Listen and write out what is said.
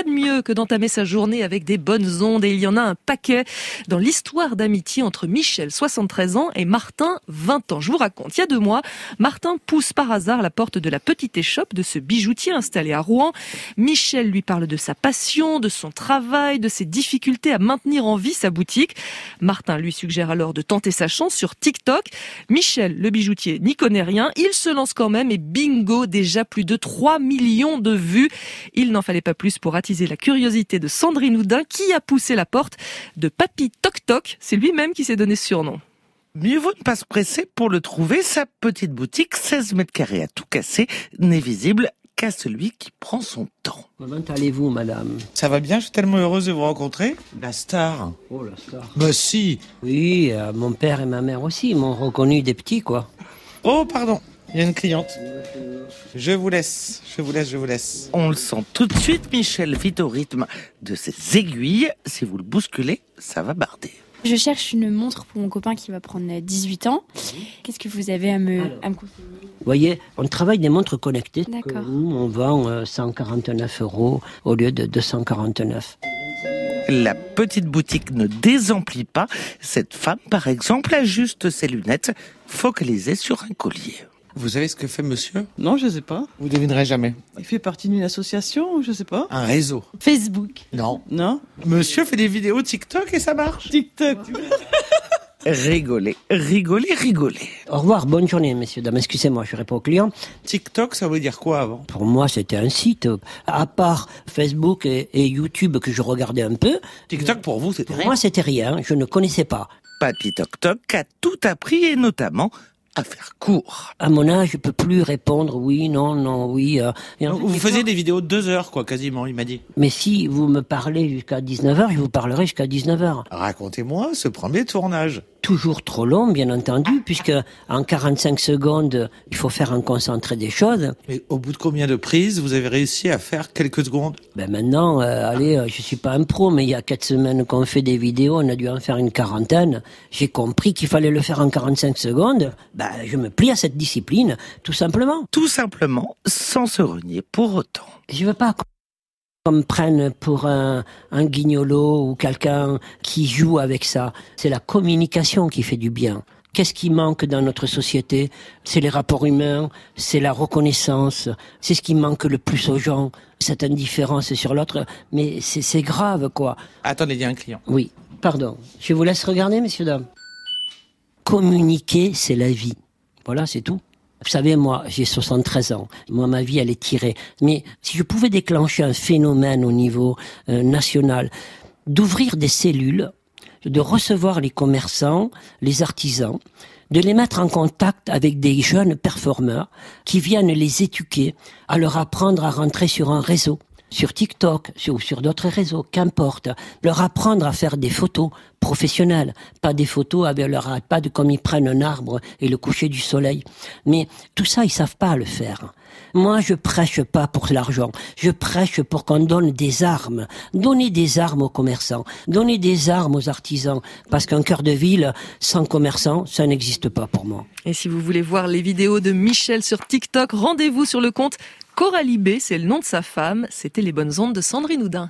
de mieux que d'entamer sa journée avec des bonnes ondes et il y en a un paquet dans l'histoire d'amitié entre Michel, 73 ans, et Martin, 20 ans. Je vous raconte, il y a 2 mois, Martin pousse par hasard la porte de la petite échoppe de ce bijoutier installé à Rouen. Michel lui parle de sa passion, de son travail, de ses difficultés à maintenir en vie sa boutique. Martin lui suggère alors de tenter sa chance sur TikTok. Michel, le bijoutier, n'y connaît rien. Il se lance quand même et bingo, déjà plus de 3 millions de vues. Il n'en fallait pas plus pour attiser la curiosité de Sandrine Houdin qui a poussé la porte de Papy Toc Toc. C'est lui-même qui s'est donné ce surnom. Mieux vaut ne pas se presser pour le trouver. Sa petite boutique, 16 mètres carrés à tout casser, n'est visible qu'à celui qui prend son temps. Comment allez-vous, madame? Ça va bien, je suis tellement heureuse de vous rencontrer. La star. Oh, la star. Bah si. Oui, mon père et ma mère aussi m'ont reconnu des petits, quoi. Oh, pardon, il y a une cliente. Je vous laisse. On le sent tout de suite, Michel vit au rythme de ses aiguilles. Si vous le bousculez, ça va barder. Je cherche une montre pour mon copain qui va prendre 18 ans. Qu'est-ce que vous avez à me conseiller? Vous voyez, on travaille des montres connectées. D'accord. Nous, on vend 149 € au lieu de 249. La petite boutique ne désemplit pas. Cette femme, par exemple, ajuste ses lunettes focalisées sur un collier. Vous savez ce que fait monsieur? Non, je sais pas. Vous devinerez jamais. Il fait partie d'une association, je sais pas. Un réseau. Facebook. Non. Non. Monsieur fait des vidéos TikTok et ça marche. TikTok. Rigolez. Au revoir, bonne journée, messieurs, dames. Excusez-moi, je réponds aux clients. TikTok, ça veut dire quoi avant? Pour moi, c'était un site. À part Facebook et YouTube que je regardais un peu, TikTok pour vous, c'était pour rien. moi, c'était rien. Je ne connaissais pas. Papy Toc Toc a tout appris et notamment à faire court. À mon âge, je peux plus répondre oui, non, oui. Et en fait, Vous faisiez des vidéos de 2 heures, quoi, quasiment, il m'a dit. Mais si vous me parlez jusqu'à 19h, je vous parlerai jusqu'à 19h. Racontez-moi ce premier tournage. Toujours trop long, bien entendu, puisque en 45 secondes, il faut faire un concentré des choses. Mais au bout de combien de prises vous avez réussi à faire quelques secondes? Ben maintenant, je suis pas un pro, mais il y a 4 semaines qu'on fait des vidéos, on a dû en faire une 40aine. J'ai compris qu'il fallait le faire en 45 secondes. Ben, je me plie à cette discipline, tout simplement. Tout simplement, sans se renier pour autant. Je veux pas qu'on me prenne pour un guignolo ou quelqu'un qui joue avec ça. C'est la communication qui fait du bien. Qu'est-ce qui manque dans notre société? C'est les rapports humains, c'est la reconnaissance, c'est ce qui manque le plus aux gens, cette indifférence sur l'autre. Mais c'est grave, quoi. Attendez, il y a un client. Oui, pardon. Je vous laisse regarder, messieurs, dames. Communiquer, c'est la vie. Voilà, c'est tout. Vous savez, moi, j'ai 73 ans. Moi, ma vie, elle est tirée. Mais si je pouvais déclencher un phénomène au niveau national, d'ouvrir des cellules, de recevoir les commerçants, les artisans, de les mettre en contact avec des jeunes performeurs qui viennent les éduquer, à leur apprendre à rentrer sur un réseau, sur TikTok, sur d'autres réseaux, qu'importe, leur apprendre à faire des photos professionnelles, pas des photos avec leur iPad comme ils prennent un arbre et le coucher du soleil. Mais tout ça, ils savent pas le faire. Moi, je prêche pas pour l'argent. Je prêche pour qu'on donne des armes. Donnez des armes aux commerçants. Donnez des armes aux artisans. Parce qu'un cœur de ville sans commerçants, ça n'existe pas pour moi. Et si vous voulez voir les vidéos de Michel sur TikTok, rendez-vous sur le compte Coralie B, c'est le nom de sa femme. C'était les bonnes ondes de Sandrine Houdin.